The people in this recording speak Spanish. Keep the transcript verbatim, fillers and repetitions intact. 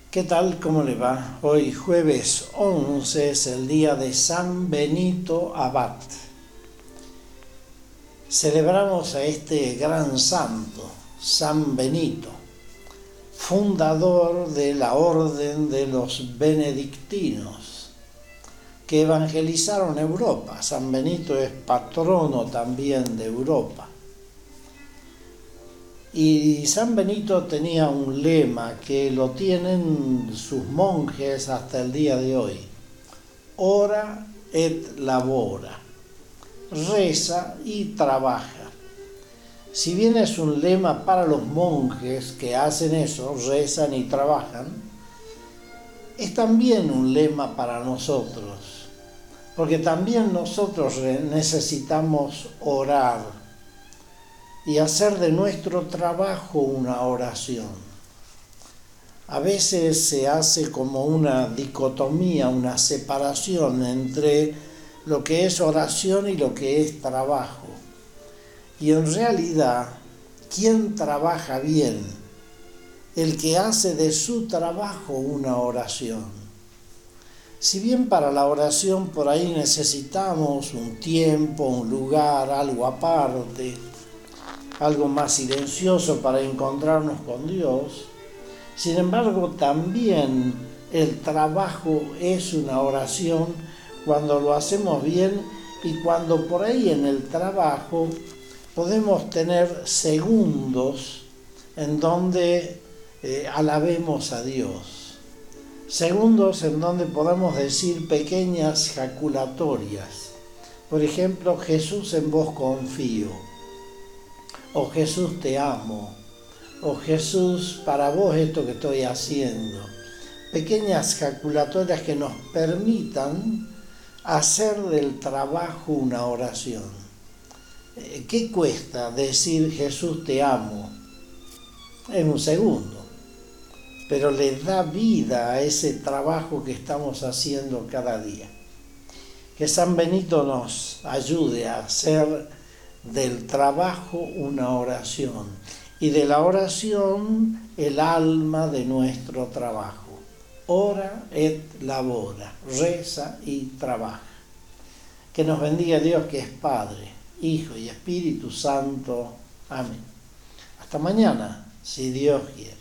¿Qué tal? ¿Cómo le va? Hoy jueves once es el día de San Benito Abad. Celebramos a este gran santo, San Benito, fundador de la orden de los benedictinos, que evangelizaron Europa. San Benito es patrono también de Europa. Y San Benito tenía un lema que lo tienen sus monjes hasta el día de hoy: ora et labora, reza y trabaja. Si bien es un lema para los monjes que hacen eso, rezan y trabajan, es también un lema para nosotros, porque también nosotros necesitamos orar y hacer de nuestro trabajo una oración. A veces se hace como una dicotomía, una separación entre lo que es oración y lo que es trabajo. Y en realidad, ¿quién trabaja bien? El que hace de su trabajo una oración. Si bien para la oración por ahí necesitamos un tiempo, un lugar, algo aparte, algo más silencioso para encontrarnos con Dios, sin embargo también el trabajo es una oración cuando lo hacemos bien y cuando por ahí en el trabajo podemos tener segundos en donde eh, alabemos a Dios, segundos en donde podemos decir pequeñas jaculatorias. Por ejemplo, Jesús, en vos confío. O Jesús, te amo. O Jesús, para vos esto que estoy haciendo. Pequeñas jaculatorias que nos permitan hacer del trabajo una oración. ¿Qué cuesta decir Jesús, te amo? En un segundo. Pero le da vida a ese trabajo que estamos haciendo cada día. Que San Benito nos ayude a hacer del trabajo una oración y de la oración el alma de nuestro trabajo. Ora et labora, reza y trabaja. Que nos bendiga Dios, que es Padre, Hijo y Espíritu Santo. Amén. Hasta mañana, si Dios quiere.